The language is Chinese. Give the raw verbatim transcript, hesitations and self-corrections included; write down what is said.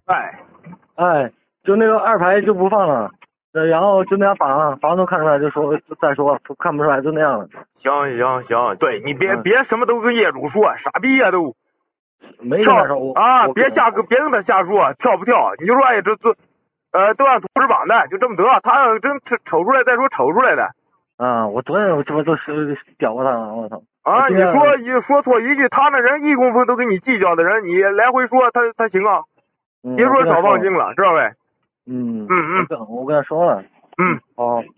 哎， 哎，就那个二排就不放了，呃，然后就那样房房东看出来就说再说看不出来就那样了。 行行行，对你别、 嗯别什么都跟业主说，傻逼呀、都跳没跟他说我啊， 我别瞎跟别跟他瞎说，跳不跳你就说哎这这呃都按图纸绑的，就这么得，他要真瞅出来再说瞅出来的。 啊，我昨天我这不都是屌过他了，我操！ 啊，你我今天说一说错一句，他那人一公分都跟你计较的人，你来回说他他行啊？ 嗯别说少我跟他说了放心了，知道呗？ 嗯嗯嗯我跟我跟他说了。 嗯。 好。